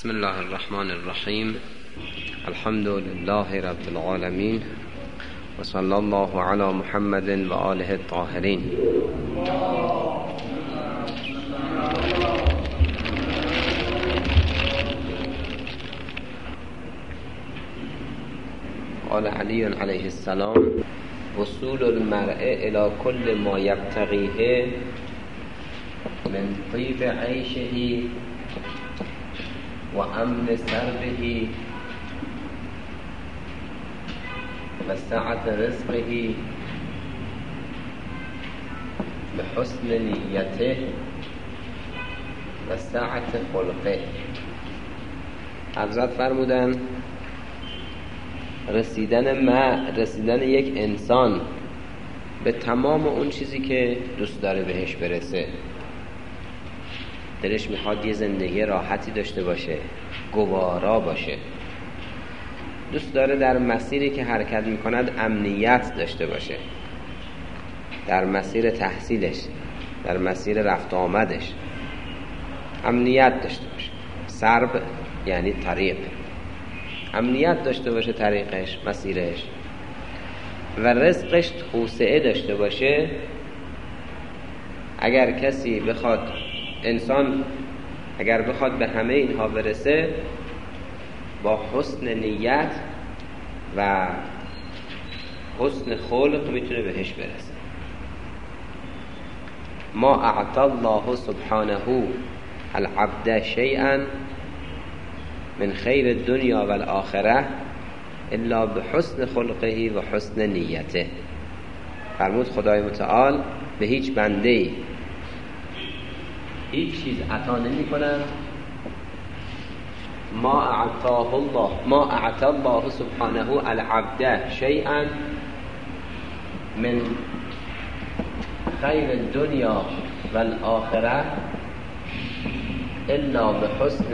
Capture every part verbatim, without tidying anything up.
بسم الله الرحمن الرحیم. الحمد لله رب العالمین و صلی الله علی محمد و آله الطاهرین. قال علی علیه السلام: وصول المرء الى كل ما یبتغیه من طیب عیشه و امن سربه و سعت رزقه به حسن نیته و سعت خلقه. حضرت فرمودن رسیدن ما رسیدن یک انسان به تمام اون چیزی که دوست داره بهش برسه، دلش میخواد یه زندگی راحتی داشته باشه، گوارا باشه، دوست داره در مسیری که حرکت میکند امنیت داشته باشه، در مسیر تحصیلش، در مسیر رفت آمدش امنیت داشته باشه. سرب یعنی طریق، امنیت داشته باشه طریقش، مسیرش، و رزقش توسعه داشته باشه. اگر کسی بخواد، انسان اگر بخواد به همه اینها برسه، با حسن نیت و حسن خلق میتونه بهش برسه. ما اعطى الله سبحانه العبد شیئا من خیر الدنیا و الاخره الا بحسن خلقه و حسن نیته. فرمود خدای متعال به هیچ بنده‌ای هیچ چیز عطا نمی کنند ما اعطاه الله ما اعطى الله سبحانه العبد شیئا من خیر الدنیا و الاخره الا بحسن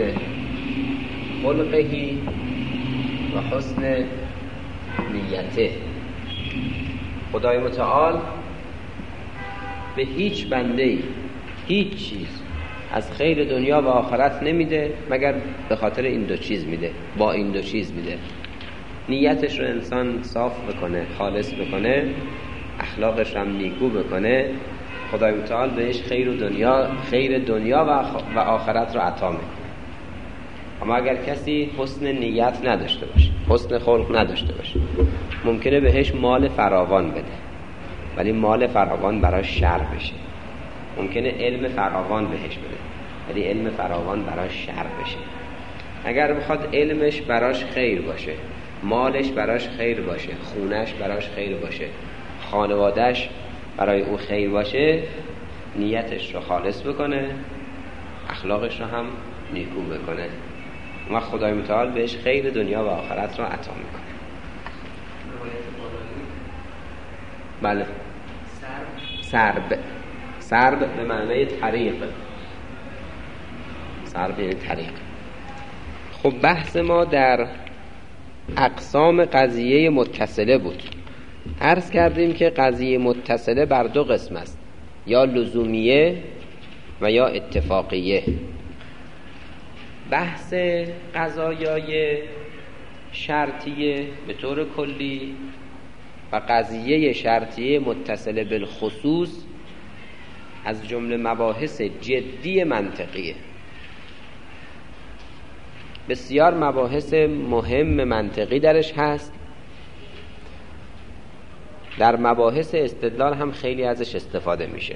خلقه و حسن نیته. خدای متعال به هیچ بنده‌ای هیچ چیز از خیر دنیا و آخرت نمیده مگر به خاطر این دو چیز میده. با این دو چیز میده: نیتش رو انسان صاف بکنه، خالص بکنه، اخلاقش رو نیکو بکنه، خدای متعال بهش خیر دنیا خیر دنیا و آخرت رو عطا میکنه. اما اگر کسی حسن نیت نداشته باشه، حسن خلق نداشته باشه، ممکنه بهش مال فراوان بده ولی مال فراوان براش شر بشه. ممکنه علم فراوان بهش بده ولی علم فراوان براش شر بشه. اگر بخواد علمش براش خیر باشه، مالش براش خیر باشه، خونش براش خیر باشه، خانوادهش برای او خیر باشه، نیتش رو خالص بکنه، اخلاقش رو هم نیکو بکنه، و خدای متعال بهش خیر دنیا و آخرت رو عطا میکنه. بله. سرب سرب به معنی طریق. سرب یعنی طریق. خب بحث ما در اقسام قضیه متصله بود. عرض کردیم که قضیه متصله بر دو قسم است: یا لزومیه و یا اتفاقیه. بحث قضایای شرطیه به طور کلی و قضیه شرطیه متصله بالخصوص از جمله مباحث جدی منطقیه. بسیار مباحث مهم منطقی درش هست. در مباحث استدلال هم خیلی ازش استفاده میشه.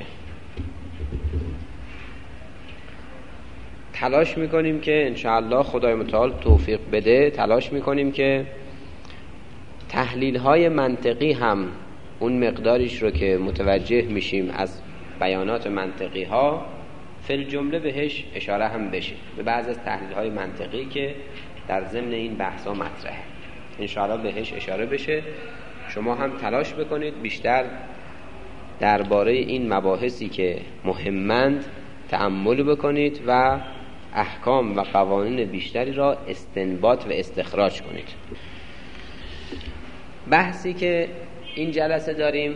تلاش میکنیم که انشاءالله خدای متعال توفیق بده، تلاش میکنیم که تحلیل های منطقی هم اون مقداریش رو که متوجه میشیم از بیانات منطقی ها فی الجمله بهش اشاره هم بشه، به بعض از تحلیل های منطقی که در ضمن این بحث ها مطرحه انشاءالله بهش اشاره بشه. شما هم تلاش بکنید بیشتر درباره این مباحثی که مهمند تأمل بکنید و احکام و قوانین بیشتری را استنباط و استخراج کنید. بحثی که این جلسه داریم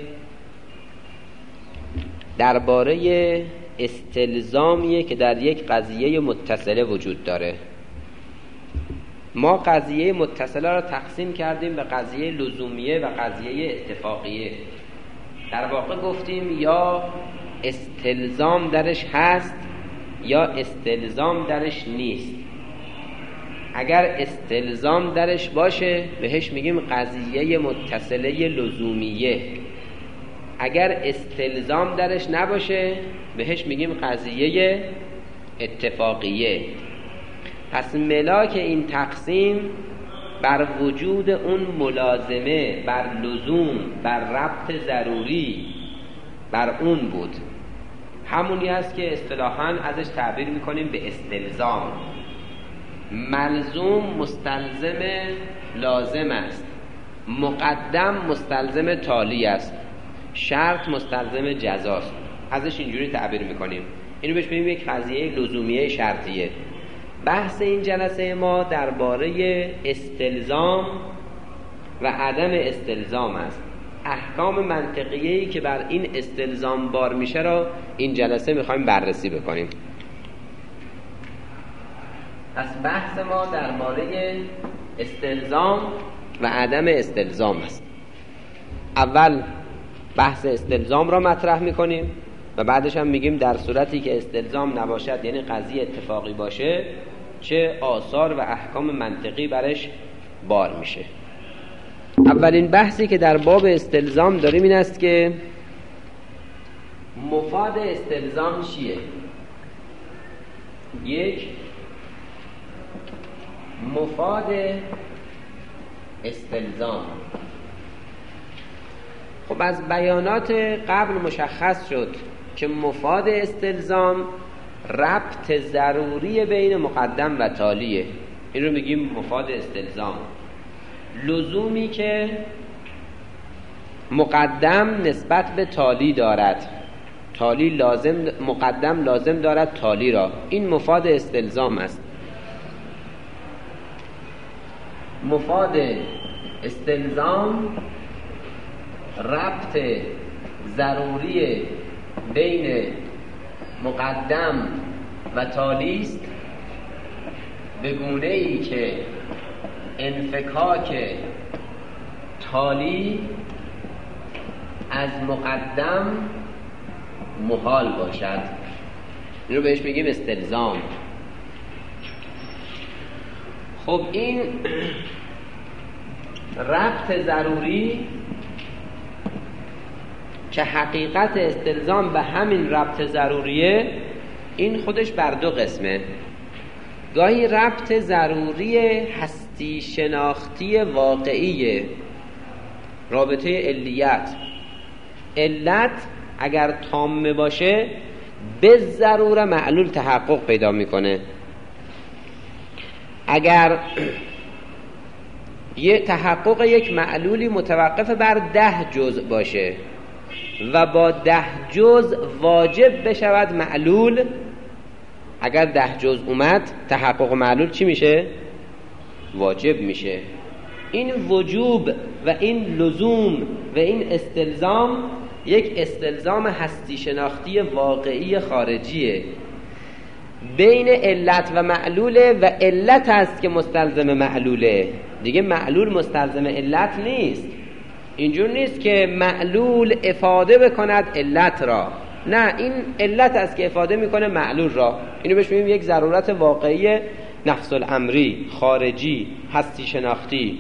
درباره استلزامیه که در یک قضیه متصله وجود داره. ما قضیه متصله را تقسیم کردیم به قضیه لزومیه و قضیه اتفاقیه. در واقع گفتیم یا استلزام درش هست یا استلزام درش نیست. اگر استلزام درش باشه بهش میگیم قضیه متصله لزومیه، اگر استلزام درش نباشه بهش میگیم قضیه اتفاقیه. پس ملاک این تقسیم بر وجود اون ملازمه، بر لزوم، بر ربط ضروری، بر اون بود. همونی است که اصطلاحاً ازش تعبیر میکنیم به استلزام. ملزوم مستلزم لازم است، مقدم مستلزم تالی است، شرط مستلزم جزاست. ازش اینجوری تعبیر میکنیم. اینو بهش میگیم یک قضیه لزومیه شرطیه. بحث این جلسه ما درباره استلزام و عدم استلزام است. احکام منطقیه‌ای که بر این استلزام بار میشه را این جلسه میخوایم بررسی بکنیم. پس بحث ما درباره استلزام و عدم استلزام است. اول بحث استلزام را مطرح میکنیم و بعدش هم میگیم در صورتی که استلزام نباشد، یعنی قضیه اتفاقی باشه، چه آثار و احکام منطقی برش بار میشه. اولین بحثی که در باب استلزام داریم این است که مفاد استلزام چیه؟ یک، مفاد استلزام. خب از بیانات قبل مشخص شد که مفاد استلزام ربط ضروری بین مقدم و تالیه. این رو میگیم مفاد استلزام. لزومی که مقدم نسبت به تالی دارد، تالی لازم، مقدم لازم دارد تالی را، این مفاد استلزام است. مفاد استلزام ربط ضروری بین مقدم و تالی است، به گونه ای که انفکاک تالی از مقدم محال باشد. این رو بهش میگیم استلزام. خب این ربط ضروری که حقیقت استلزام به همین ربط ضروریه، این خودش بر دو قسمه. گاهی ربط ضروری هستی شناختی واقعیه، رابطه علیت. علت اگر تام باشه به ضروره معلول تحقق پیدا میکنه. اگر یه تحقق یک معلولی متوقف بر ده جزء باشه و با ده جزء واجب بشود معلول، اگر ده جزء اومد تحقق معلول چی میشه؟ واجب میشه. این وجوب و این لزوم و این استلزام یک استلزام هستی شناختی واقعی خارجیه بین علت و معلوله و علت هست که مستلزم معلوله. دیگه معلول مستلزم علت نیست. اینجور نیست که معلول افاده بکند علت را، نه، این علت است که افاده میکنه معلول را. اینو بهش میگیم یک ضرورت واقعی نفس الامری، خارجی، هستی شناختی.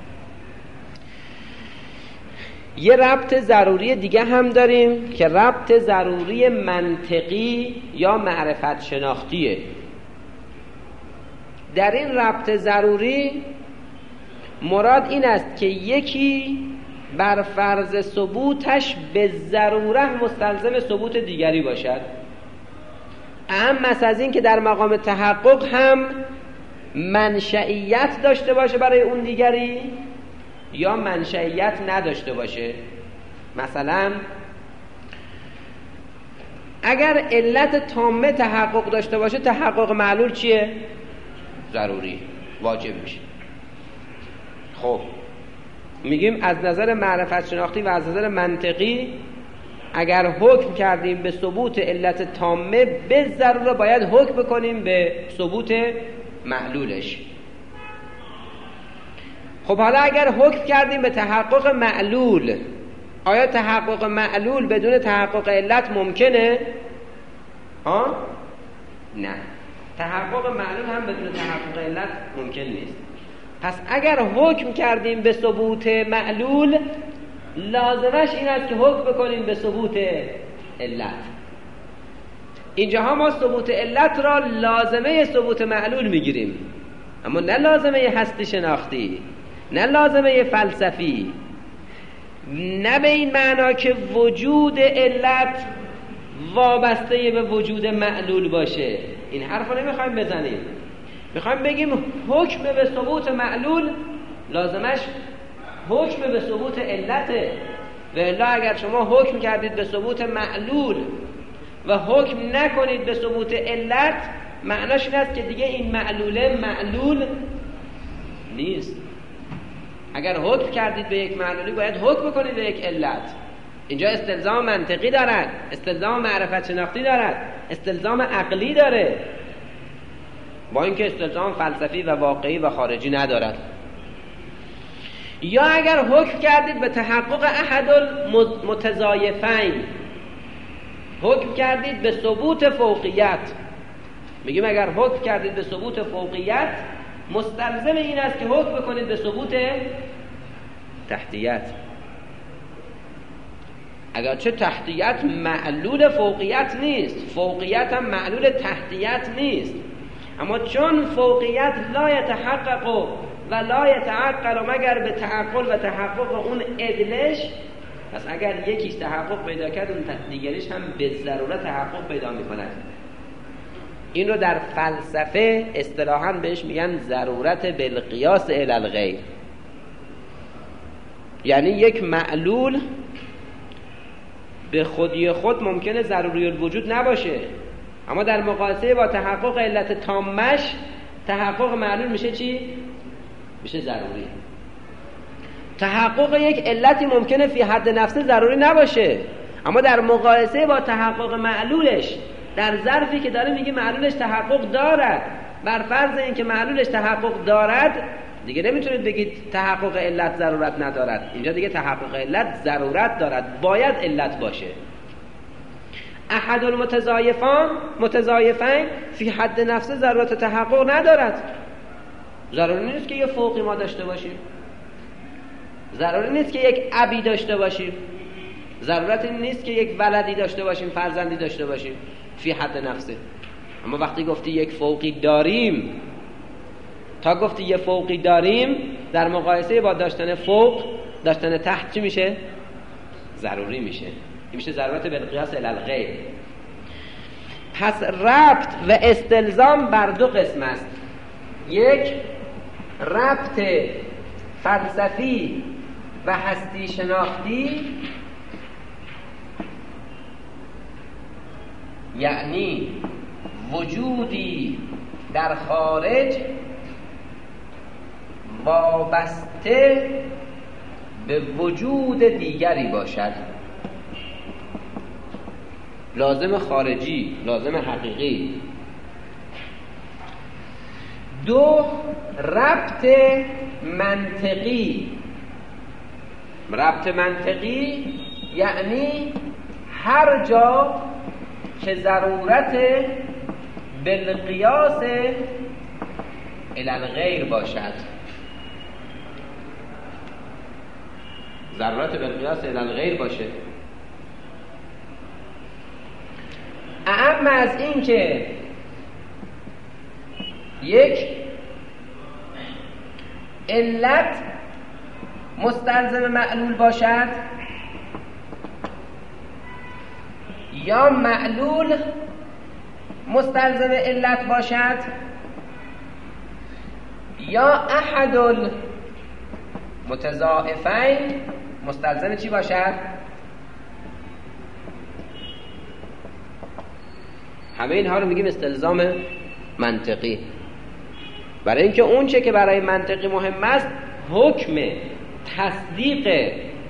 یه ربط ضروری دیگه هم داریم که ربط ضروری منطقی یا معرفت شناختیه. در این ربط ضروری مراد این است که یکی بر فرض ثبوتش به ضرورت مستلزم ثبوت دیگری باشد. اهم از این که در مقام تحقق هم منشئیت داشته باشه برای اون دیگری یا منشئیت نداشته باشه. مثلا اگر علت تامه تحقق داشته باشه، تحقق معلول چیه؟ ضروری، واجب میشه. خب میگیم از نظر معرفت شناختی و از نظر منطقی اگر حکم کردیم به ثبوت علت تامه، به ضروره باید حکم بکنیم به ثبوت معلولش. خب حالا اگر حکم کردیم به تحقق معلول، آیا تحقق معلول بدون تحقق علت ممکنه؟ ها؟ نه، تحقق معلول هم بدون تحقق علت ممکن نیست. پس اگر حکم کردیم به ثبوت معلول، لازمش این است که حکم بکنیم به ثبوت علت. اینجاها ما ثبوت علت را لازمه ثبوت معلول میگیریم، اما نه لازمه هستی شناختی، نه لازمه فلسفی، نه به این معنا که وجود علت وابسته به وجود معلول باشه. این حرف رو نمیخوایم بزنیم، میخوایم بگیم حکم به ثبوت معلول لازمش حکم به ثبوت علته. و الا اگر شما حکم کردید به ثبوت معلول و حکم نکنید به ثبوت علت، معناش این است که دیگه این معلوله معلول نیست. اگر حکم کردید به یک معلولی باید حکم کنید به یک علت. اینجا استلزام منطقی دارد، استلزام معرفت شناختی دارد، استلزام عقلی داره، با اینکه استلزام فلسفی و واقعی و خارجی ندارد. یا اگر حکم کردید به تحقق احد المتضایفین، حکم کردید به ثبوت فوقیت، میگیم اگر حکم کردید به ثبوت فوقیت، مستلزم این است که حکم بکنید به ثبوت تحتیت. اگرچه تحتیت معلول فوقیت نیست، فوقیت هم معلول تحتیت نیست، اما چون فوقیت لا یتحقق و لا یتعقل مگر به تعقل و تحقق اون عدلش، پس اگر یکیش تحقق پیدا کرد اون دیگریش هم به ضرورت تحقق پیدا میکند. این رو در فلسفه اصطلاحاً بهش میگن ضرورت بالقیاس الی الغیر. یعنی یک معلول به خودی خود ممکنه ضروری الوجود نباشه، اما در مقایسه با تحقق علت تامش، تحقق معلول میشه چی؟ میشه ضروری. تحقق یک علتی ممکنه فی حد نفسه ضروری نباشه، اما در مقایسه با تحقق معلولش، در ظرفی که داره میگه معلولش تحقق دارد، بر فرض اینکه معلولش تحقق دارد، دیگه نمیتونید بگید تحقق علت ضرورت ندارد. اینجا دیگه تحقق علت ضرورت دارد، باید علت باشه. احد المتضایفان متضایفین فی حد نفسه ضرورت تحقق ندارد. ضروری نیست که یه فوقی ما داشته باشیم، ضروری نیست که یک ابی داشته باشیم، ضرورت نیست که یک ولدی داشته باشیم، فرزندی داشته باشیم فی حد نفسه. اما وقتی گفتی یک فوقی داریم، تا گفتی یک فوقی داریم، در مقایسه با داشتن فوق، داشتن تحت چی میشه؟ ضروری میشه. این میشه ضرورت بالقیاس الی الغیر. پس ربط و استلزام بر دو قسم است. یک، ربط فلسفی و هستی شناختی، یعنی وجودی در خارج وابسته به وجود دیگری باشد، لازم خارجی، لازم حقیقی. دو، ربط منطقی. ربط منطقی یعنی هر جا که ضرورت بالقیاس الی الغیر باشد، ضرورت بالقیاس الی الغیر باشه. اعم از این که یک علت مستلزم معلول باشد یا معلول مستلزم علت باشد یا احد المتضاعفین مستلزم چی باشد؟ همه اینها رو میگیم استلزام منطقی. برای اینکه اون چه که برای منطقی مهم است حکم تصدیق.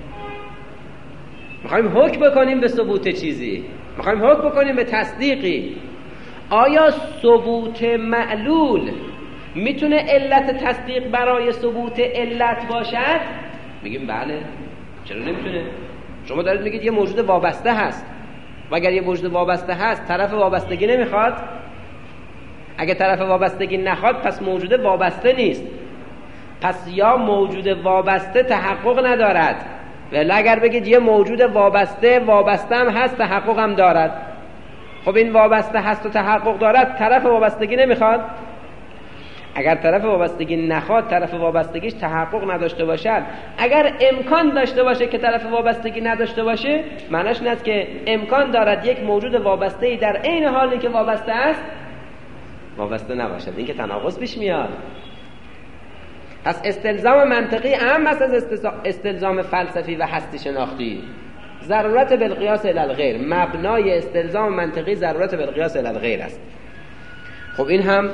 میخوایم حکم بکنیم به ثبوت چیزی، میخوایم حکم بکنیم به تصدیقی. آیا ثبوت معلول میتونه علت تصدیق برای ثبوت علت باشد؟ میگیم بله. چرا نمیتونه؟ شما دارید میگید یه موجود وابسته هست و اگر یه موجود وابسته هست طرف وابستگی نمیخواد؟ اگه طرف وابستگی نخواد پس موجود وابسته نیست، پس یا موجود وابسته تحقق ندارد، ولی اگر بگید یه موجود وابسته وابسته هم هست تحقق هم دارد، خب این وابسته هست و تحقق دارد، طرف وابستگی نمیخواد؟ اگر طرف وابستگی نخواد، طرف وابستگیش تحقق نداشته باشد، اگر امکان داشته باشه که طرف وابستگی نداشته باشه، معناش این است که امکان دارد یک موجود وابسته‌ای در عین حالی که وابسته است وابسته نباشد. این که تناقض پیش میاد. پس استلزام منطقی اهم است از استلزام فلسفی و هستی شناختی. ضرورت بالقیاس الی الغیر، مبنای استلزام منطقی ضرورت بالقیاس الی الغیر است. خب این هم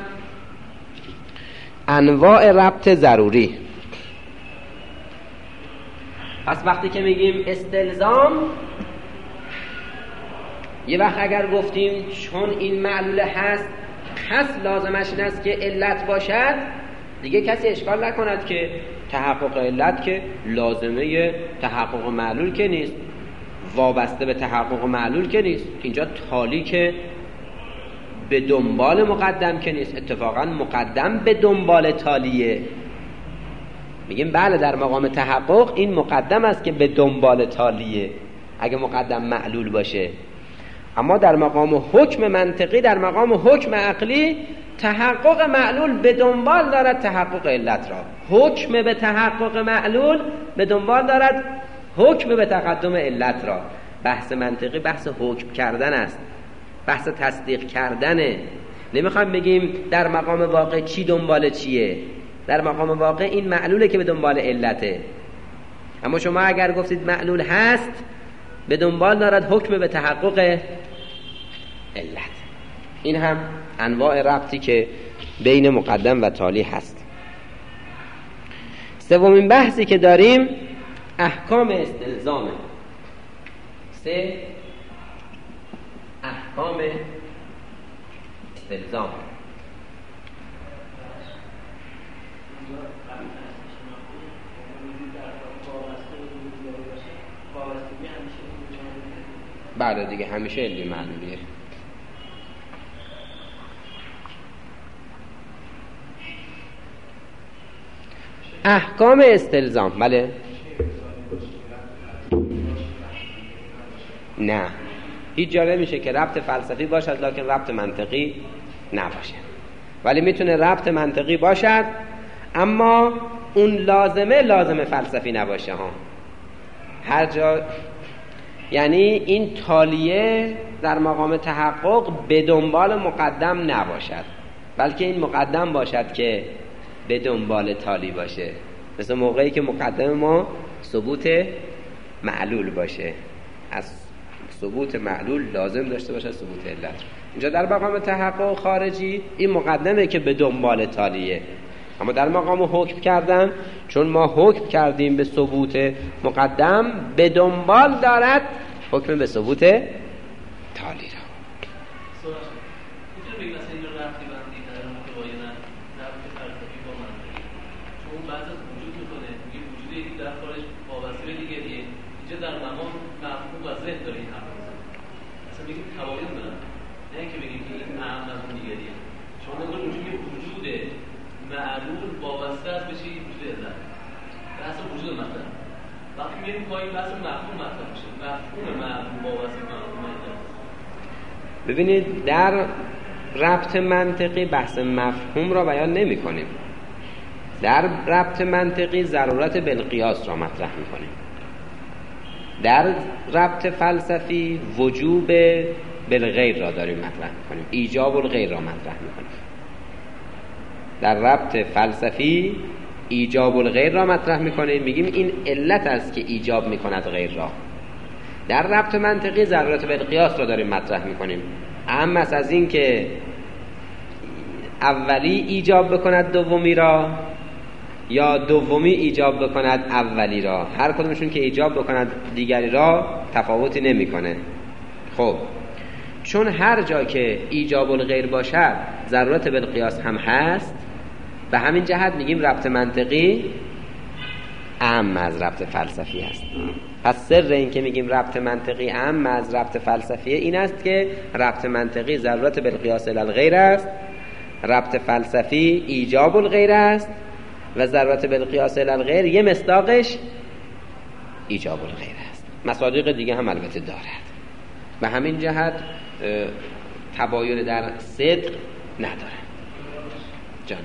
انواع ربط ضروری. پس وقتی که میگیم استلزام، یه وقت اگر گفتیم چون این معلوله هست پس لازمش این است که علت باشد، دیگه کسی اشکال نکند که تحقق علت که لازمه تحقق معلول که نیست، وابسته به تحقق معلول که نیست، اینجا تالی که به دنبال مقدم که نیست، اتفاقا مقدم به دنبال تالیه. میگیم بله در مقام تحقق این مقدم است که به دنبال تالیه اگه مقدم معلول باشه، اما در مقام حکم منطقی، در مقام حکم عقلی، تحقق معلول به دنبال دارد تحقق علت را. حکم به تحقق معلول به دنبال دارد حکم به تقدم علت را. بحث منطقی بحث حکم کردن است، بحث تصدیق کردنه. نمیخوایم بگیم در مقام واقع چی دنبال چیه، در مقام واقع این معلوله که به دنبال علته. اما شما اگر گفتید معلول هست، به دنبال دارد حکم به تحقق علت. این هم انواع ربطی که بین مقدم و تالی هست. سومین بحثی که داریم احکام استلزامه. سه احکام استلزام. بعد دیگه همیشه علی معلولیه. احکام استلزام. بله نه، هیچ جا نمیشه که ربط فلسفی باشد لکن ربط منطقی نباشه، ولی میتونه ربط منطقی باشد اما اون لازمه لازمه فلسفی نباشه ها. هر جا یعنی این تالیه در مقام تحقق به دنبال مقدم نباشد، بلکه این مقدم باشد که به دنبال تالی باشه. مثل موقعی که مقدم ما ثبوت معلول باشه، از ثبوت معلول لازم داشته باشه ثبوت علت. اینجا در مقام تحقق خارجی این مقدمه که به دنبال تالیه، اما در مقام حکم کردن چون ما حکم کردیم به ثبوت مقدم، به دنبال دارد حکم به ثبوت تالی را. در مقام مفهوم و ذهن داره این حرف میزنه. اصلا بگیم توابع دارن، نه اینکه بگیم که این اهم از اون دیگریه. شما نگاه کنید که وجود معلول وابسته است به چی؟ وجود علت. بحث وجود مطلب. وقتی میریم پایین بحث مفهوم مطلب میشه. مفهوم معلول وابسته به مفهوم علت. ببینید در ربط منطقی بحث مفهوم را بیان نمی‌کنیم. در ربط منطقی ضرورت بالقیاس را مطرح می‌کنیم. در ربط فلسفی وجوب بالغیر را داریم مطرح میکنیم، ایجاب الغیر را مطرح میکنیم. در ربط فلسفی ایجاب الغیر را مطرح میکنیم، میگیم این علت است که ایجاب میکند غیر را. در ربط منطقی ضرورت بالقیاس را داریم مطرح میکنیم، اهم است از این که اولی ایجاب بکند دومی را یا دومی ایجاب بکند اولی را. هر کدومشون که ایجاب بکند دیگری را تفاوتی نمیکنه. خب چون هر جا که ایجاب الغیر باشد ضرورت بالقیاس هم هست، به همین جهت میگیم ربط منطقی اهم از ربط فلسفی است. پس سر این که میگیم ربط منطقی اهم از ربط فلسفی این است که ربط منطقی ضرورت بالقیاس الی الغیر است، ربط فلسفی ایجاب الغیر است و ضرورت بالقیاس الی الغیر یه مصداقش ایجاب الغیر است. مصادیق دیگه هم البته دارد. به همین جهت تباین در صدق ندارد. جانم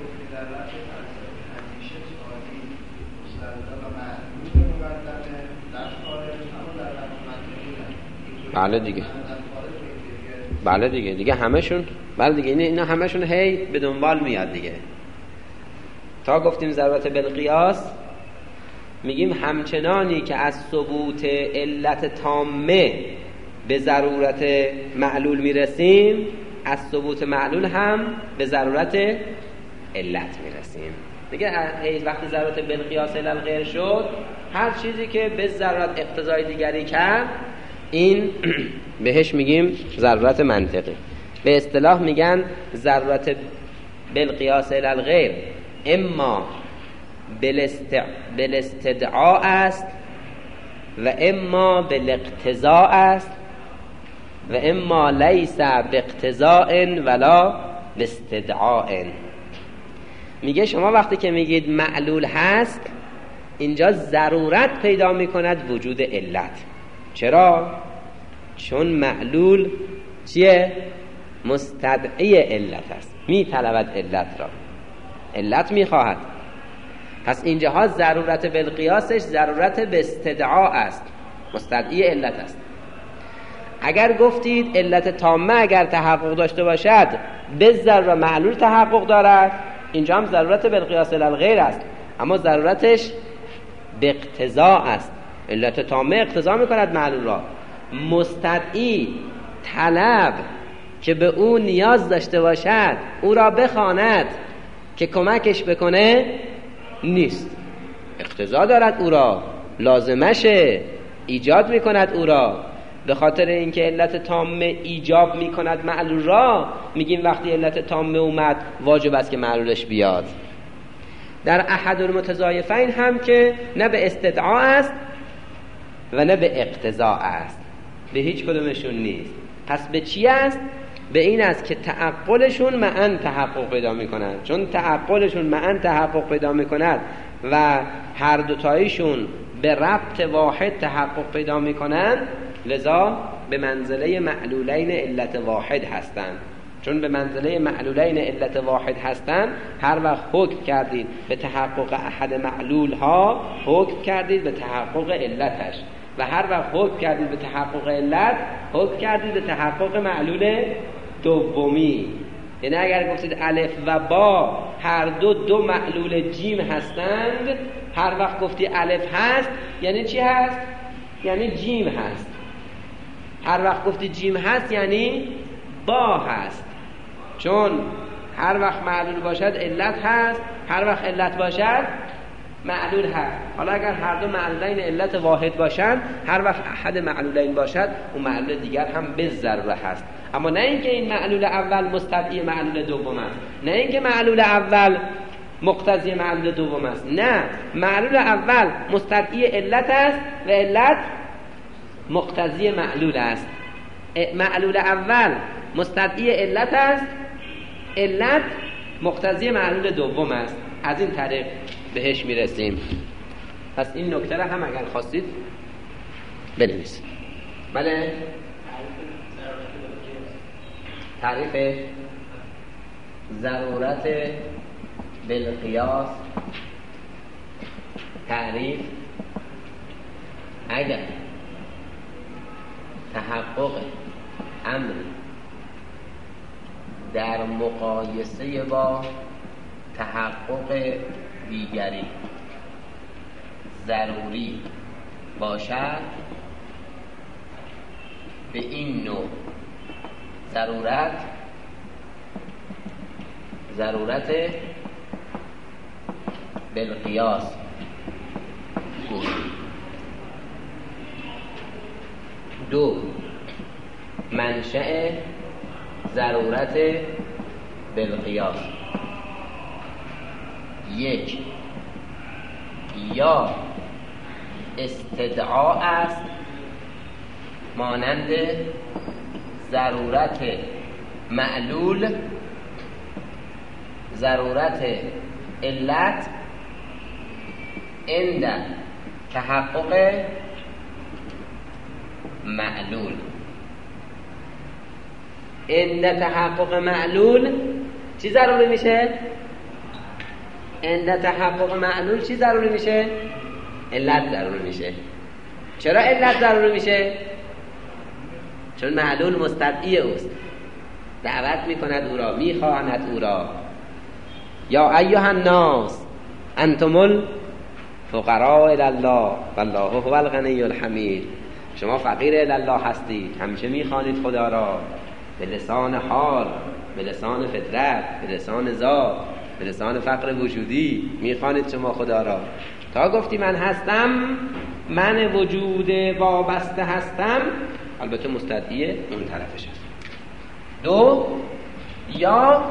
بله دیگه بله دیگه دیگه همشون بله دیگه اینا همشون هی به دنبال میاد دیگه. تا گفتیم ضرورت بالقیاس میگیم همچنانی که از ثبوت علت تامه به ضرورت معلول میرسیم، از ثبوت معلول هم به ضرورت علت میرسیم. دیگه وقتی ضرورت بالقیاس الی الغیر شد، هر چیزی که به ضرورت اقتضای دیگری کرد این بهش میگیم ضرورت منطقی. به اصطلاح میگن ضرورت بالقیاس الی الغیر اما بالاستدعاء است و اما بالاقتضاء است و اما لیس باقتضاء ولا باستدعاء. میگه شما وقتی که میگید معلول هست، اینجا ضرورت پیدا میکند وجود علت. چرا؟ چون معلول چیه؟ مستدعی علت است، میطلبد علت را، علت میخواهد. پس اینجاها ضرورت بالقیاسش ضرورت به استدعا است، مستدعی علت است. اگر گفتید علت تامه اگر تحقق داشته باشد به ضرورت معلول تحقق دارد، اینجا هم ضرورت بالقیاس الی الغیر است، اما ضرورتش به اقتضا است. علت تامه اقتضا میکند معلول را. مستدعی طلب که به او نیاز داشته باشد، او را بخواند که کمکش بکنه نیست. اقتضا دارد، او را لازمشه، ایجاد میکند او را. به خاطر اینکه علت تامه ایجاب میکند معلول را، میگیم وقتی علت تامه اومد واجب است که معلولش بیاد. در احد المتضایفین هم که نه به استدعا است و نه به اقتضا است، به هیچ کدومشون نیست. پس به چی است؟ به این است که تعقلشون معاً تحقق پیدا میکنند. چون تعقلشون معاً تحقق پیدا میکند و هر دوتایشون به ربط واحد تحقق پیدا میکنند، لذا به منزله معلولین علت واحد هستند. چون به منزله معلولین علت واحد هستند، هر وقت حکم کردید به تحقق احد معلول ها، حکم کردید به تحقق علتش، و هر وقت حکم کردید به تحقق علت، حکم کردید به تحقق معلول دومی. یعنی اگر گفتید الف و با هر دو دو معلول جیم هستند، هر وقت گفتی الف هست یعنی چی هست؟ یعنی جیم هست. هر وقت گفتی جیم هست یعنی با هست. چون هر وقت معلول باشد علت هست، هر وقت علت باشد معلول هست. حالا اگر هر دو معلولین علت واحد باشند، هر وقت احد معلولین باشد اون معلول دیگر هم به ضروره هست. اما نه اینکه این معلول اول مستدعی معلول دوم است، نه اینکه معلول اول مقتضی معلول دوم است، نه، معلول اول مستدعی علت است و علت مقتضی معلول است. معلول اول مستدعی علت است، علت مقتضی معلول دوم است. از این طریق بهش میرسیم. پس این نکته را هم اگر خواستید بنویسید. بله، تعریف ضرورت بالقیاس. تعریف اگر تحقق امر در مقایسه با تحقق دیگری ضروری باشد، به این نوع ضرورت ضرورت بالقیاس دو منشأ ضرورت بالقیاس. یک یا استدعا است مانند ضرورت معلول، ضرورت علت عند تحقق معلول. عند تحقق معلول چی ضروری میشه؟ عند تحقق معلول چی ضروری میشه؟ علت ضروری میشه. چرا علت ضروری میشه؟ چون معلول مستدعی اوست، دعوت میکند او را، میخواند او را. یا ایها الناس انتم الفقراء الی الله والله هو الغنی الحمید. شما فقیر الی الله هستید، همیشه میخوانید خدا را به لسان حال، به لسان فطرت، به لسان ذات، به لسان فقر وجودی میخوانید شما خدا را. تا گفتی من هستم، من وجود وابسته هستم، البته مستدعی اون طرفش هست. دو یا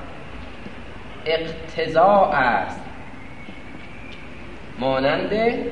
اقتضا است مانند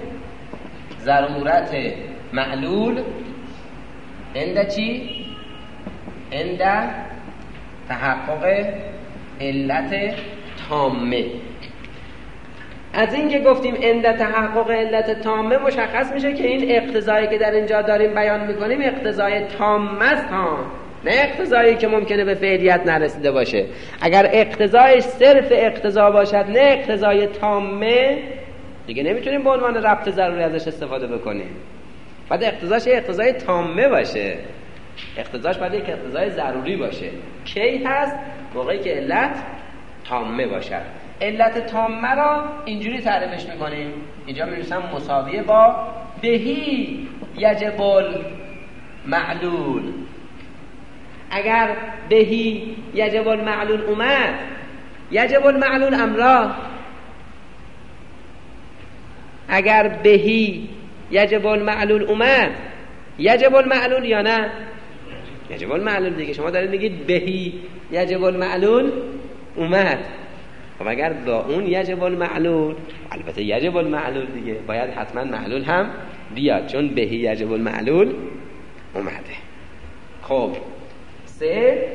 ضرورت معلول عند چی؟ عند تحقق علت تامه. از این که گفتیم عند تحقق علت تامه مشخص میشه که این اقتضایی که در اینجا داریم بیان میکنیم اقتضای تامه است ها، نه اقتضایی که ممکنه به فعلیت نرسیده باشه. اگر اقتضایش صرف اقتضا باشد نه اقتضای تامه، دیگه نمیتونیم به عنوان ربط ضروری ازش استفاده بکنیم. بعد اقتضاش اقتضای تامه باشه، اقتضاش باید یک اقتضای ضروری باشه. کی هست؟ موقعی که علت تامه باشد. علت تامه را اینجوری تعریفش میکنیم، اینجا می‌نویسم مساویه با بهی یجب المعلول. اگر بهی یجب المعلول اومد، یجب المعلول امرا. اگر بهی یجب المعلول اومد، یجب المعلول یا نه؟ یجب المعلول دیگه. شما دارید میگید بهی یجب المعلول اومد، خب اگر با اون یجب المعلول، البته یجب المعلول دیگه باید حتما معلول هم بیاد، چون بهی یجب المعلول اومده. خب سه،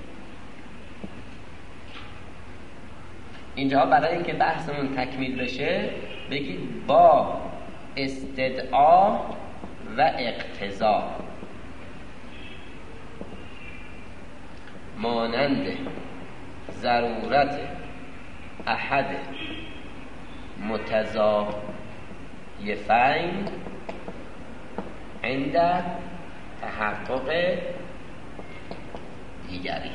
اینجا برای اینکه بحثمون تکمیل بشه بگید با استدعا و اقتضا مانند ضرورت احد متضایفین عند تحقق دیگری.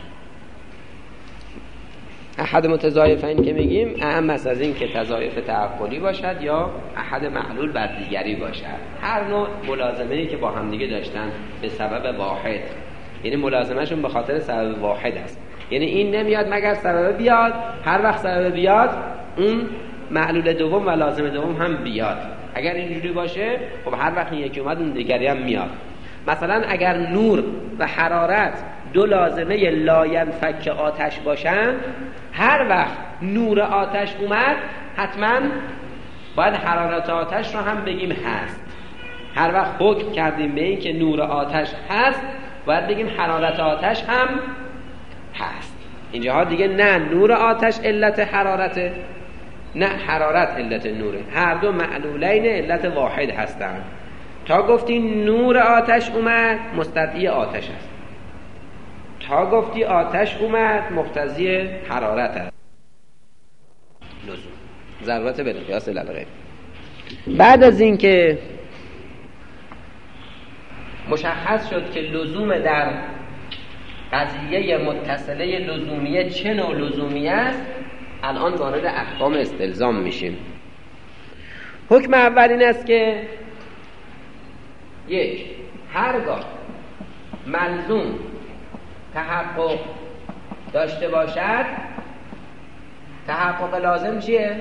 احد متضایفین که میگیم اهم است از این که تضایف تعقلی باشد یا احد معلول بر دیگری باشد. هر نوع ملازمه‌ای که با هم دیگه داشتن به سبب واحد، یعنی ملازمه‌شون به خاطر سبب واحد است. یعنی این نمیاد مگر سبب بیاد، هر وقت سبب بیاد اون معلول دوم و لازم دوم هم بیاد. اگر اینجوری باشه خب هر وقت این یکی اومد اون دیگری هم میاد. مثلا اگر نور و حرارت دو لازمه لاینفک آتش باشن، هر وقت نور آتش اومد حتما باید حرارت آتش رو هم بگیم هست. هر وقت حکم کردیم به این که نور آتش هست باید بگیم حرارت آتش هم هست. اینجاها دیگه نه نور آتش علت حرارته، نه حرارت علت نوره، هر دو معلولین علت واحد هستند. تا گفتی نور آتش اومد مستدعی آتش است، تا گفتی آتش اومد مقتضی حرارت است. لزوم ضرورت به قیاس الغیب. بعد از این که مشخص شد که لزوم در قضیه متصله لزومیه چه نوع لزومی است، الان وارد احکام استلزام میشیم. حکم اول این است که یک، هرگاه ملزوم تحقق داشته باشد، تحقق لازم چیه؟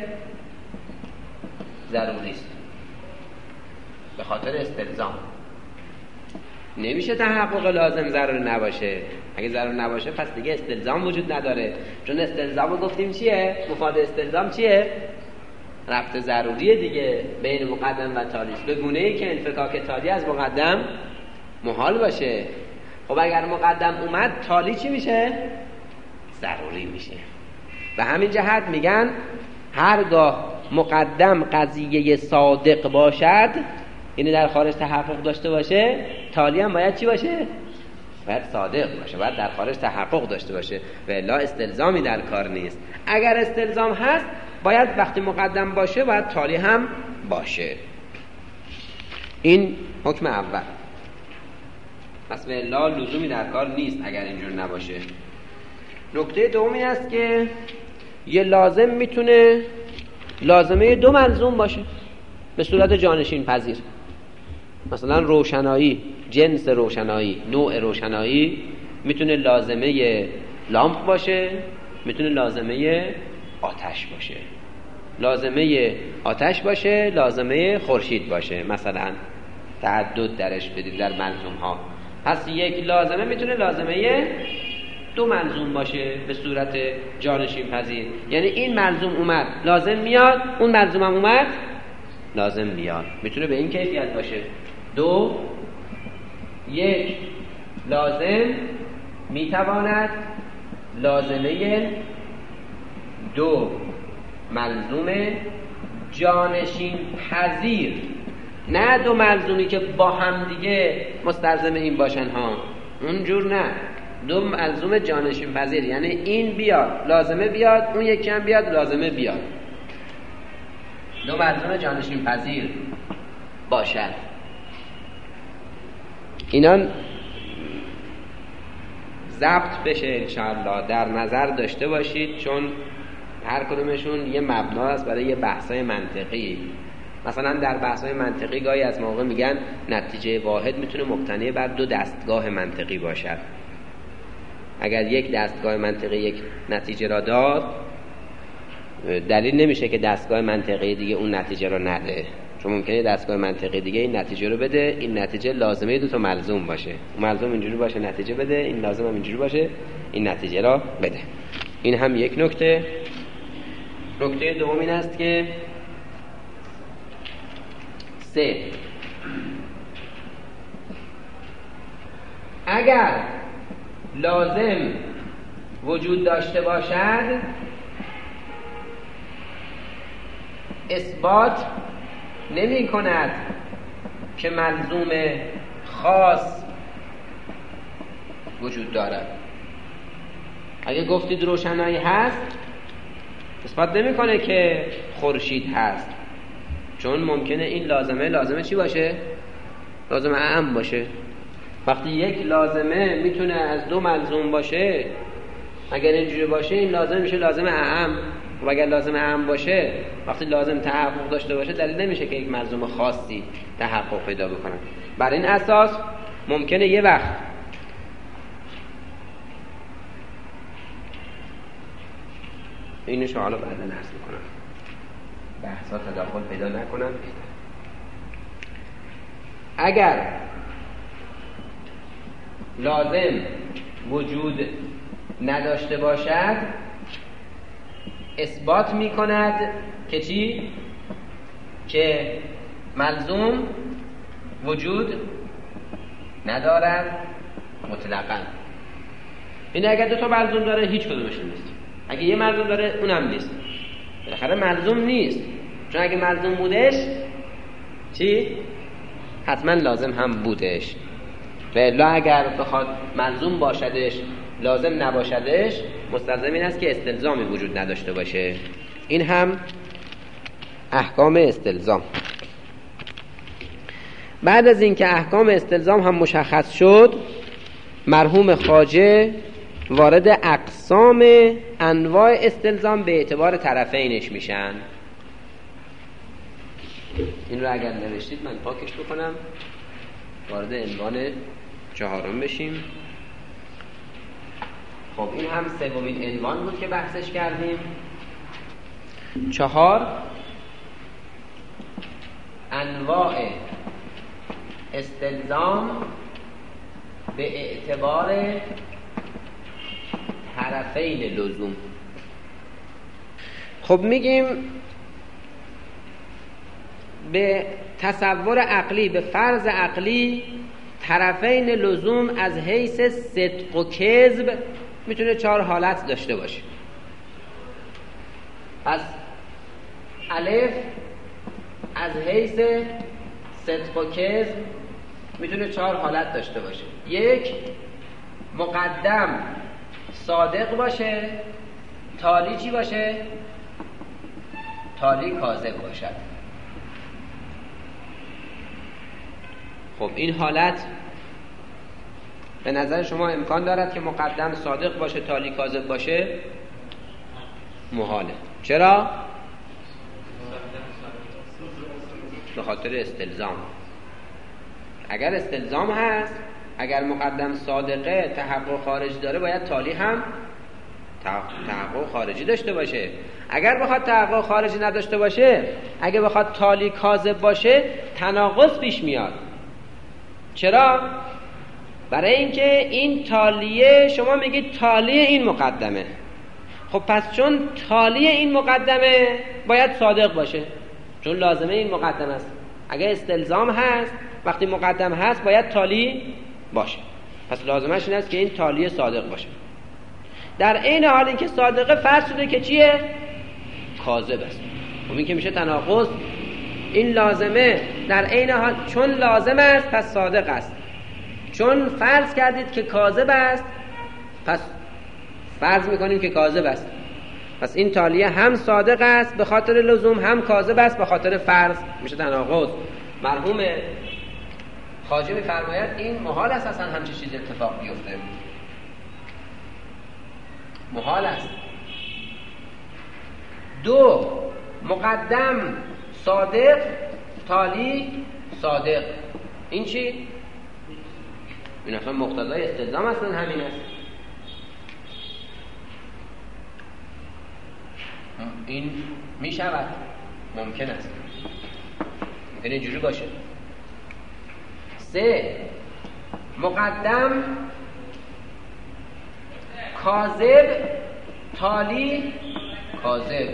ضروری است به خاطر استلزام. نمیشه تحقق لازم ضرور نباشه. اگه ضرور نباشه پس دیگه استلزام وجود نداره، چون استلزام رو گفتیم چیه؟ مفاد استلزام چیه؟ رفت ضروریه دیگه بین مقدم و تالی، به گونه ای که انفکاک تالی از مقدم محال باشه. خب اگر مقدم اومد تالی چی میشه؟ ضروری میشه. و همین جهت میگن هرگاه مقدم قضیه صادق باشد، یعنی در خارج تحقق داشته باشه، تالی هم باید چی باشه؟ باید صادق باشه، باید در خارج تحقق داشته باشه، و الا استلزامی در کار نیست. اگر استلزام هست باید وقتی مقدم باشه باید تالی هم باشه. این حکم اول. پس و الا لزومی در کار نیست اگر اینجور نباشه. نکته دومی است که یه لازم میتونه لازمه دو ملزوم باشه به صورت جانشین پذیر. مثلا روشنایی، جنس روشنایی، نوع روشنایی میتونه لازمه لامپ باشه، میتونه لازمه آتش باشه. لازمه آتش باشه، لازمه خورشید باشه، مثلا تعدد درش بدید در ملزوم ها. پس یک لازمه میتونه لازمه دو ملزوم باشه به صورت جانشین پذیر. یعنی این ملزوم اومد لازم میاد، اون ملزوم هم اومد لازم میاد. میتونه به این کیفیت باشه. دو یک لازم میتواند لازمه دو ملزوم جانشین پذیر، نه دو ملزومی که با هم دیگه مستلزم این باشن ها، اونجور نه. دو ملزوم جانشین پذیر یعنی این بیاد لازمه بیاد، اون یکی هم بیاد لازمه بیاد. دو ملزوم جانشین پذیر باشد. اینا ضبط بشه انشاءالله، در نظر داشته باشید، چون هر کدومشون یه مبنا است برای یه بحثای منطقی. مثلا در بحثای منطقی گاهی از موقع میگن نتیجه واحد میتونه مبتنی بر دو دستگاه منطقی باشد. اگر یک دستگاه منطقی یک نتیجه را داد، دلیل نمیشه که دستگاه منطقی دیگه اون نتیجه را نده، چون ممکنه دستگاه منطقی دیگه این نتیجه رو بده، این نتیجه لازمه دو تا ملزوم باشه، اون ملزوم اینجوری باشه نتیجه بده، این لازم هم اینجوری باشه این نتیجه را بده. این هم یک نکته. نکته دوم این است که سه، اگر لازم وجود داشته باشد اثبات نمی کند که ملزوم خاص وجود دارد. اگه گفتید روشنایی هست اثبات نمی کنه که خورشید هست، چون ممکنه این لازمه لازمه چی باشه؟ لازمه اعم باشه. وقتی یک لازمه میتونه از دو ملزوم باشه، اگر اینجوری باشه این لازم میشه لازم اعم. و اگر لازم اعم باشه، وقتی لازم تحقق داشته باشه، دلیل نمیشه که یک ملزوم خاصی تحقق پیدا بکنه. بر این اساس ممکنه یه وقت اینشو حالا بعدا عرض میکنم، بحثا تداخل پیدا نکنم. اگر لازم وجود نداشته باشد اثبات می کند که چی؟ که ملزوم وجود ندارد مطلقاً. این اگر دو تا ملزوم داره هیچ کدومش نیست، اگه یه ملزوم داره اونم نیست، بالاخره ملزوم نیست، چون اگه ملزوم بودش چی؟ حتما لازم هم بودش. و الا اگر بخواد ملزوم باشدش لازم نباشدش، مستلزم این است که استلزامی وجود نداشته باشه. این هم احکام استلزام. بعد از اینکه احکام استلزام هم مشخص شد، مرحوم خواجه وارد اقسام انواع استلزام به اعتبار طرفینش میشن. این رو اگر نوشتید من پاکش بکنم، وارد عنوان چهارم بشیم. خب این هم سومین عنوان بود که بحثش کردیم. چهار، انواع استلزام به اعتبار طرفین لزوم. خب میگیم به تصور عقلی، به فرض عقلی، طرفین لزوم از حیث صدق و کذب میتونه چهار حالت داشته باشه. پس الف از حیث صدق و کذب میتونه چهار حالت داشته باشه. یک، مقدم صادق باشه، تالی چی باشه؟ تالی کاذب باشد. خب این حالت به نظر شما امکان دارد که مقدم صادق باشه، تالی کاذب باشه؟ محاله. چرا؟ به خاطر استلزام. اگر استلزام هست، اگر مقدم صادقه تحقق خارج داره، باید تالی هم تحقق خارجی داشته باشه. اگر بخواد تحقق خارجی نداشته باشه، اگر بخواد تالی کاذب باشه، تناقض پیش میاد. چرا؟ برای اینکه این تالیه، شما میگید تالی این مقدمه، خب پس چون تالی این مقدمه باید صادق باشه، چون لازمه این مقدمه است. اگر استلزام هست، وقتی مقدم هست باید تالی باشه، پس لازمش این است که این تالی صادق باشه. در عین حال این که صادقه فرض شده که چیه؟ کاذب است. خب این که میشه تناقض. این لازمه در عین حال چون لازم است پس صادق است، چون فرض کردید که کاذب است پس فرض میکنیم که کاذب است. پس این تالیه هم صادق است به خاطر لزوم، هم کاذب است به خاطر فرض، میشه تناقض. مرحوم خواجه میفرماید این محال است اصلا همچه چیز اتفاق بیفته، محال است. دو، مقدم صادق، تالی صادق. این چی؟ این اصلا مقتضای استلزام اصلا همین است. این می شود، ممکن است، ممکن اینجوری باشه. سه، مقدم کاذب، تالی کاذب.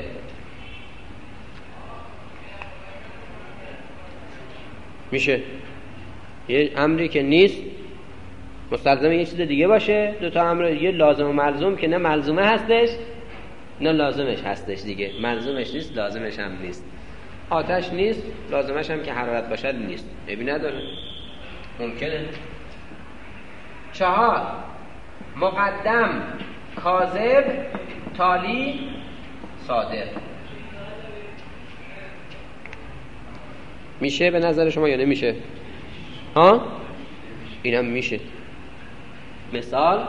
میشه یه امری که نیست مستلزم یه چیز دیگه باشه، دو تا امر، یه لازم و ملزوم که نه ملزومه هستش نه لازمش هستش دیگه، ملزومش نیست لازمش هم نیست. آتش نیست، لازمش هم که حرارت باشد نیست، عیبی نداره، ممکنه. چهار، مقدم کاذب، تالی صادق. میشه به نظر شما یا نمیشه؟ ها؟ اینم میشه. مثال،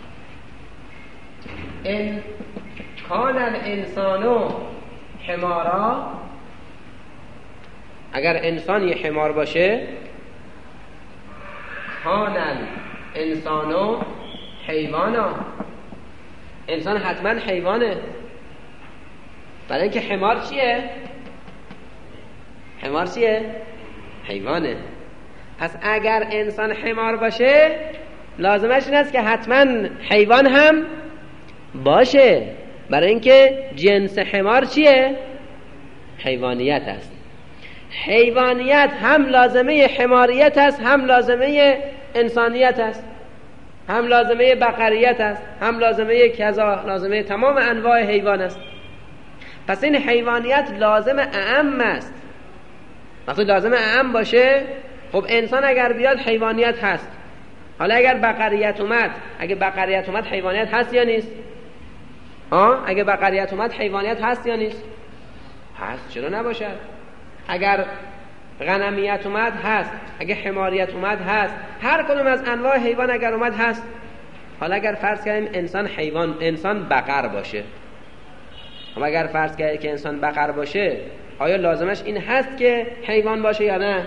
ان کان الانسان حمارا، اگر انسان یه حمار باشه، کان الانسان حیوانا، انسان حتما حیوانه. برای اینکه حمار چیه؟ حمار چیه؟ حیوانه. پس اگر انسان حمار باشه لازمش این است که حتما حیوان هم باشه، برای اینکه جنس حمار چیه؟ حیوانیت است. حیوانیت هم لازمه حماریت است، هم لازمه انسانیت است، هم لازمه بقریت است، هم لازمه کذا، لازمه تمام انواع حیوان است. پس این حیوانیت لازم اعم است. وقتی لازم اعم باشه، خب انسان اگر بیاد حیوانیت هست. حالا اگر بقریت اومد، اگه بقریت اومد حیوانیت هست یا نیست؟ ها؟ اگه بقریت اومد حیوانیت هست یا نیست؟ هست، چرا نباشد؟ اگر غنمیت اومد هست، اگه حماریت اومد هست، هر کدوم از انواع حیوان اگر اومد هست. حالا اگر فرض کردیم انسان حیوان، انسان بقر باشه، اما اگر فرض کردیم که انسان بقر باشه، آیا لازمش این هست که حیوان باشه یا نه؟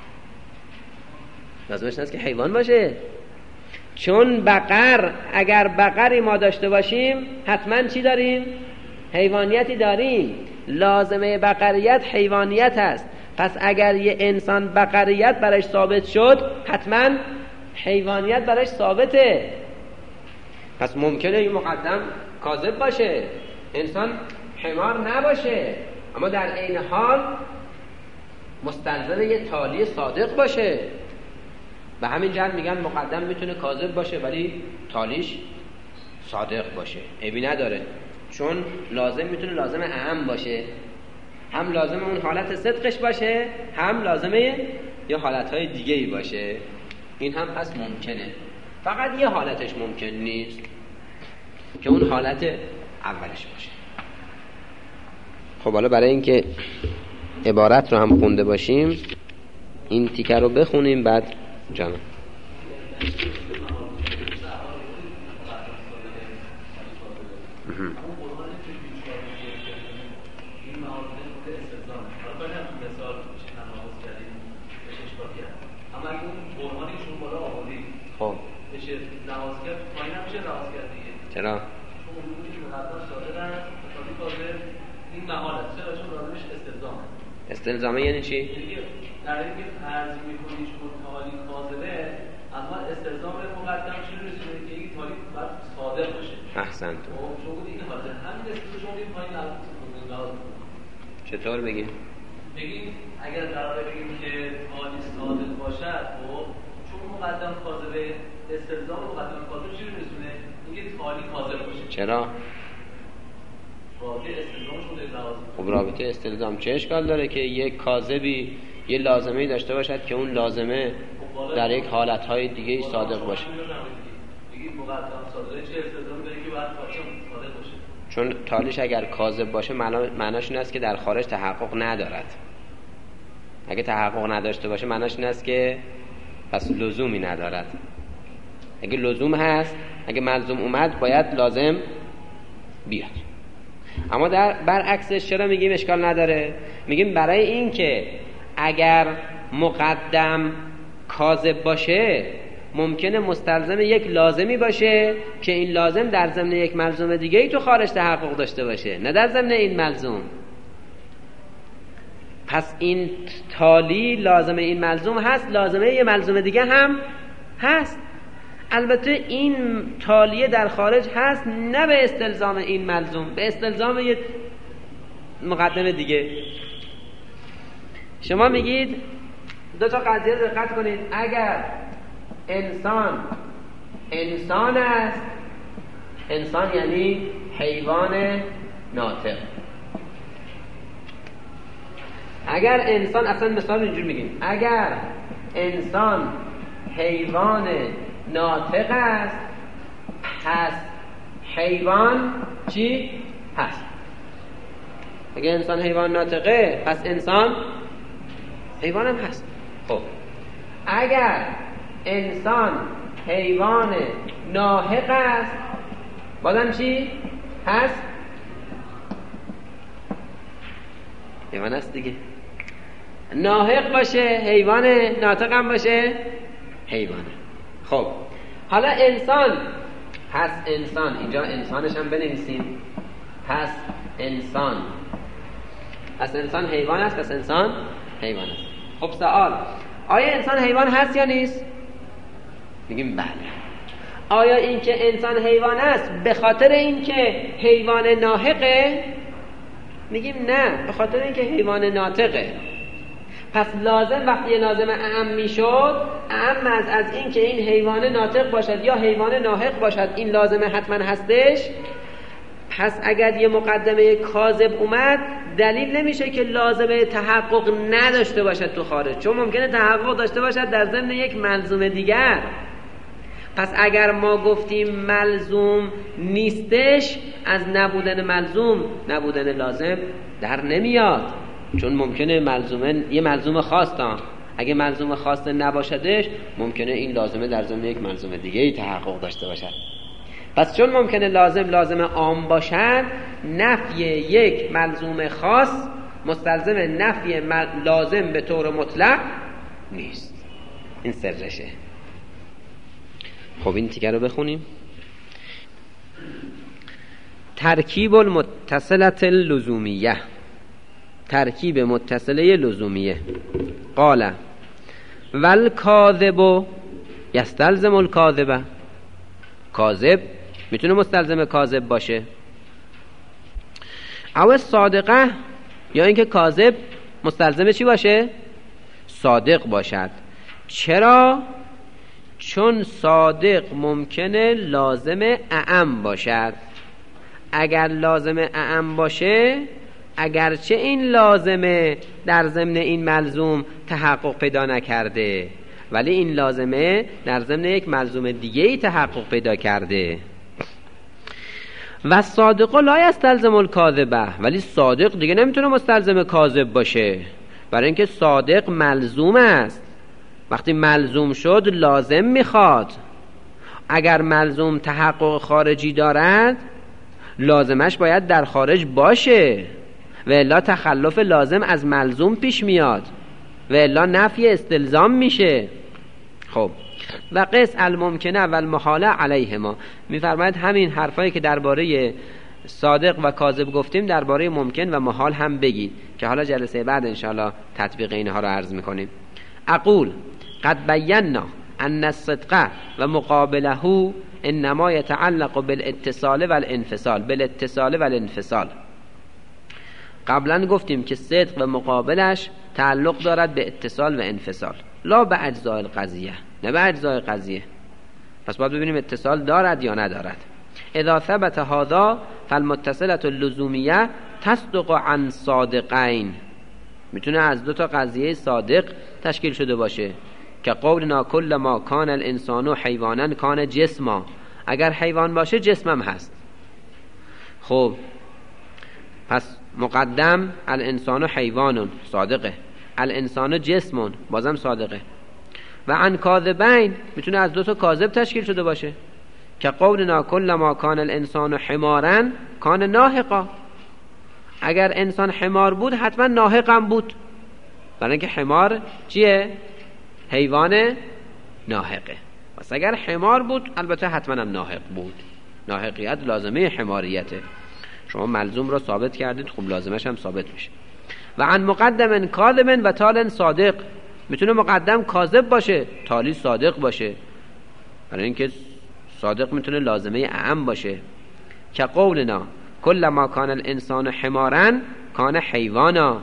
لازمش این هست که حیوان باشه، چون بقر، اگر بقری ما داشته باشیم حتما چی داریم؟ حیوانیتی داریم. لازمه بقریت حیوانیت هست. پس اگر یه انسان بقریت برایش ثابت شد، حتما حیوانیت براش ثابته. پس ممکنه این مقدم کاذب باشه، انسان حمار نباشه، اما در عین حال مستلزم یه تالی صادق باشه. به همین جهت میگن مقدم میتونه کاذب باشه ولی تالیش صادق باشه، عیبی نداره، چون لازم میتونه لازم اهم باشه، هم لازم اون حالت صدقش باشه، هم لازمه یه حالتهای دیگه ای باشه. این هم پس ممکنه، فقط یه حالتش ممکن نیست که اون حالت اولش باشه. خب حالا برای اینکه عبارت رو هم خونده باشیم این تیکه رو بخونیم بعد جانم. خب بشه نواز کرد پایین نمیشه نواز کرد دیگه. چرا؟ چون اون که مقدم صادقن مطابق کاذب این محال است. چرا؟ چون لازمش استلزامه. استلزامه یعنی چی؟ دیگه در اینکه فرض می‌کنی چون تالی کاذبه اما استلزام مقدم چی رسونه که این تالی باید صادق باشه. احسنت. خب چون این حالت همین است شما این پایین نواز. چطور بگی؟ بگیم اگر قراره بگیم که تالی صادق باشد خب مقدم کاذبه استلزام مقدم کاذب چی رو رسونه؟ میگه تالی کاذب باشه. چرا؟ رابطه استلزام شده لازم. خب رابطه استلزام چه اشکال داره که یک کاذبی یه لازمه‌ای داشته باشد که اون لازمه در یک حالت‌های دیگه ای صادق باشه؟ میگه مقدم صادقه چه استلزامی داره که باید صادق باشه؟ چون تالیش اگر کاذب باشه معناش این است که در خارج تحقق ندارد. اگه تحقق نداشته باشه معناش این است که پس لزومی ندارد. اگه لزوم هست، اگه ملزوم اومد باید لازم بیاد. اما در برعکسش چرا میگیم اشکال نداره؟ میگیم برای این که اگر مقدم کاذب باشه ممکنه مستلزم یک لازمی باشه که این لازم در ضمن یک ملزوم دیگه ای تو خارج تحقق داشته باشه، نه در ضمن این ملزوم. پس این تالی لازمه این ملزوم هست، لازمه یه ملزوم دیگه هم هست. البته این تالیه در خارج هست نه به استلزام این ملزوم، به استلزام یه مقدم دیگه. شما میگید دو تا قضیه دقت کنید، اگر انسان انسان است، انسان یعنی حیوان ناطق. اگر انسان، اصلا مثال اینجور میگیم، اگر انسان حیوان ناطق است پس حیوان چی هست؟ اگر انسان حیوان ناطقه پس انسان حیوان هم هست. خب اگر انسان حیوان ناحق است بازم چی هست؟ حیوان هست دیگه. ناحق باشه حیوان، ناطق هم باشه حیوانه. خب حالا انسان، پس انسان، اینجا انسانش هم بنویسیم، پس انسان، پس انسان حیوان است، پس انسان حیوان است. خب سوال، آیا انسان حیوان هست یا نیست؟ میگیم بله. آیا این که انسان حیوان است به خاطر این که حیوان ناحقه؟ میگیم نه، به خاطر این که حیوان ناطقه. پس لازم وقتی لازم اعم میشد، اعم از از این که این حیوان ناطق باشد یا حیوان ناحق باشد این لازمه حتما هستش. پس اگر یه مقدمه کاذب اومد دلیل نمیشه که لازمه تحقق نداشته باشد تو خارج، چون ممکنه تحقق داشته باشد در ضمن یک ملزوم دیگر. پس اگر ما گفتیم ملزوم نیستش، از نبودن ملزوم نبودن لازم در نمیاد، چون ممکنه ملزومه یه ملزوم خاص تا اگه ملزوم خاص نباشدش ممکنه این لازمه در ضمن یک ملزوم دیگه ای تحقق داشته باشد. پس چون ممکنه لازم لازم عام باشد، نفی یک ملزوم خاص مستلزم نفی لازم به طور مطلق نیست. این سرشه. خب این تیکه رو بخونیم. ترکیب المتصلة اللزومیه، ترکیب متصله لزومیه. قال والکاذب یستلزم الکاذبه، کاذب میتونه مستلزم کاذب باشه. او صادقه، یا اینکه کاذب مستلزم چی باشه؟ صادق باشد. چرا؟ چون صادق ممکنه لازم اعم باشد. اگر لازم اعم باشه، اگرچه این لازمه در ضمن این ملزوم تحقق پیدا نکرده، ولی این لازمه در ضمن یک ملزوم دیگه ای تحقق پیدا کرده. و صادق لا یستلزم الکاذبه، ولی صادق دیگه نمیتونه مستلزم کاذب باشه، برای اینکه صادق ملزوم است. وقتی ملزوم شد لازم میخواد. اگر ملزوم تحقق خارجی دارد، لازمش باید در خارج باشه، و الا تخلف لازم از ملزوم پیش میاد، و الا نفی استلزام میشه. خب و قس الممکنه و المحاله علیهما، میفرماید همین حرفایی که درباره صادق و کاذب گفتیم درباره ممکن و محال هم بگید، که حالا جلسه بعد انشاءالله تطبیق اینها رو عرض میکنیم. اقول قد بینا ان الصدق و مقابله انما يتعلق بالاتصال والانفصال، بالاتصال والانفصال. قبلا گفتیم که صدق و مقابلش تعلق دارد به اتصال و انفصال، لا به اجزاء القضیه، نه به اجزاء قضیه. پس باید ببینیم اتصال دارد یا ندارد. اذا ثبت هذا فالمتصله اللزومیه تصدق عن صادقین، میتونه از دو تا قضیه صادق تشکیل شده باشه، که قولنا کل ما کان الانسان حیوانا کان جسما، اگر حیوان باشه جسمم هست. خب پس مقدم الانسان حیوان صادقه، الانسان جسم بازم صادقه. و عن کاذبین میتونه از دو تا کاذب تشکیل شده باشه، که قولنا کل ما کان الانسان حمارا کان ناهقا، اگر انسان حمار بود حتما ناهقم بود، برای اینکه حمار چیه؟ حیوان ناهقه. پس اگر حمار بود البته حتما هم ناهق بود، ناهقیت لازمه حماریته. شما ملزوم را ثابت کردید، خب لازمش هم ثابت میشه. و عن مقدم کاذب و تال صادق، میتونه مقدم کاذب باشه تالی صادق باشه، برای اینکه صادق میتونه لازمه اعم باشه، که قولنا کل ما کان الانسان حمارا کان حیوانا،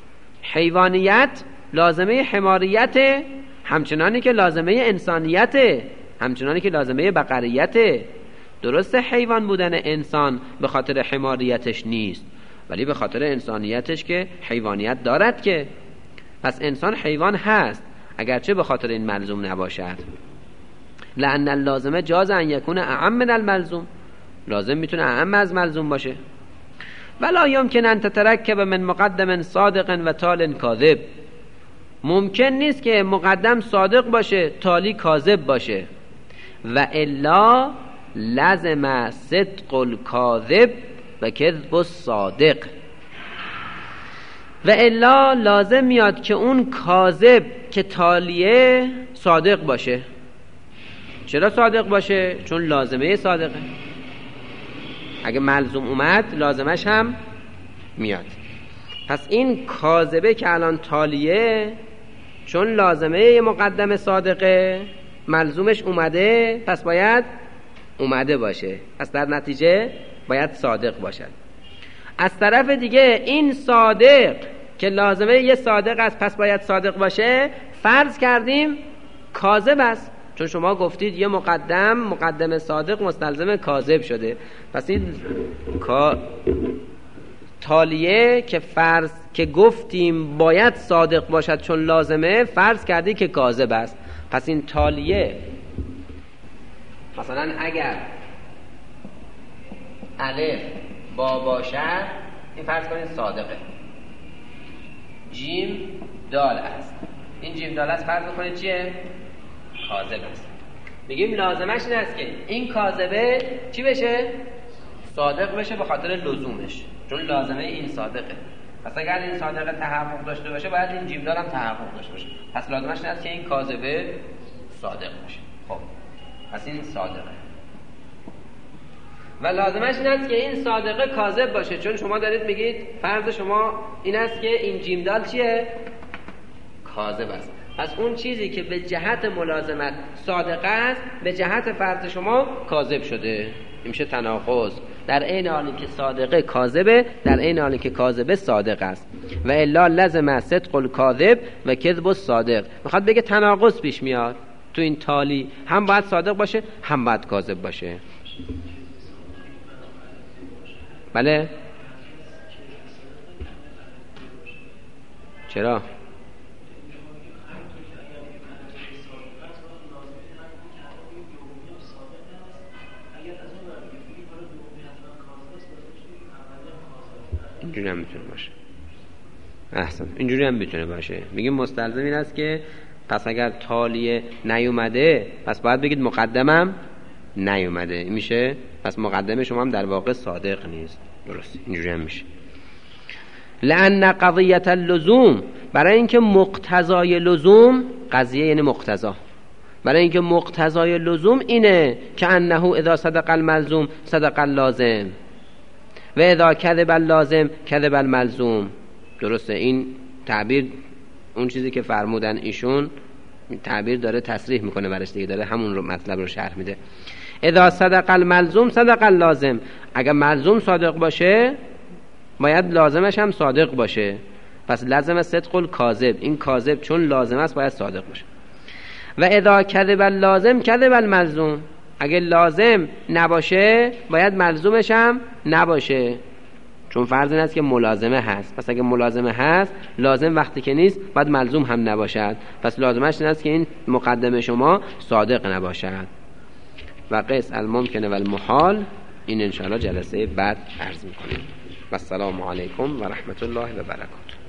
حیوانیت لازمه حماریت، همچنانی که لازمه انسانیت، همچنانی که لازمه بقریت. درست حیوان بودن انسان به خاطر حماریتش نیست، ولی به خاطر انسانیتش که حیوانیت دارد که. پس انسان حیوان هست اگرچه به خاطر این ملزوم نباشد. لأن اللازمه جاز ان یکون اعم من الملزوم، لازم میتونه اعم از ملزوم باشه. ولا یمکن ان تترکب من مقدم صادق و تال کاذب، ممکن نیست که مقدم صادق باشه تالی کاذب باشه. و الا لازم صدق الکاذب و کذب الصادق، و الا لازم میاد که اون کاذب که تالیه صادق باشه. چرا صادق باشه؟ چون لازمه صادقه، اگه ملزوم اومد لازمش هم میاد. پس این کاذبه که الان تالیه، چون لازمه مقدم صادقه ملزومش اومده، پس باید اومده باشه، پس در نتیجه باید صادق باشد. از طرف دیگه این صادق که لازمه یه صادق است پس باید صادق باشه، فرض کردیم کاذب است، چون شما گفتید یه مقدم مقدم صادق مستلزم کاذب شده. پس این کا... تالیه که فرض که گفتیم باید صادق باشد چون لازمه، فرض کردی که کاذب است. پس این تالیه مثلا اگر الف با باشد، این فرض کنید صادقه، جیم دال است، این جیم دال است فرض کنید چیه؟ کاذب است. میگیم لازمش این است که این کاذبه چی بشه؟ صادق بشه به خاطر لزومش، چون لازمه این صادقه. پس اگر این صادقه تحقق داشته باشه باید این جیم دال هم تحقق داشته باشه، پس لازمش این است که این کاذبه صادق باشه. خب پس این صادقه، و لازمش این است که این صادقه کاذب باشه، چون شما دارید میگید فرض شما این است که این جیم دال چیه؟ کاذب است. پس اون چیزی که به جهت ملازمت صادق است به جهت فرض شما کاذب شده، این میشه تناقض. در عین حالی که صادقه کاذبه، در عین حالی که کاذبه صادق است. و الا لازم صدق الکاذب و کذب الصادق. میخواد بگه تناقض پیش میاد تو این تالی، هم باید صادق باشه هم باید کاذب باشه. بله چرا؟ اینجوری هم میتونه باشه. احسن، اینجوری هم میتونه باشه. میگیم مستلزم این است که پس اگر تالیه نیومده پس باید بگید مقدمم نیومده، این میشه پس مقدمه شما هم در واقع صادق نیست. درست، اینجوری هم میشه. لأن قضیة اللزوم، برای اینکه مقتضای لزوم، قضیه یعنی مقتضا، برای اینکه مقتضای لزوم اینه که انه اذا صدق الملزوم صدق اللازم و اذا کذب اللازم کذب الملزوم. درسته، این تعبیر اون چیزی که فرمودن ایشون تعبیر داره تصریح میکنه برش دیگه، داره همون رو مطلب رو شرح میده. اذا صدق الملزوم صدق اللازم، اگر ملزوم صادق باشه باید لازمش هم صادق باشه، پس لازم صدق الکاذب، این کاذب چون لازم است باید صادق باشه. و اذا کذب اللازم کذب الملزوم، اگه لازم نباشه باید ملزومش هم نباشه، چون فرض این است که ملازمه هست. پس اگه ملازمه هست لازم وقتی که نیست باید ملزوم هم نباشد، پس لازمش این است که این مقدمه شما صادق نباشد. و قیس الممکنه و المحال این انشاءالله جلسه بعد عرض میکنیم. و السلام علیکم و رحمت الله و برکاته.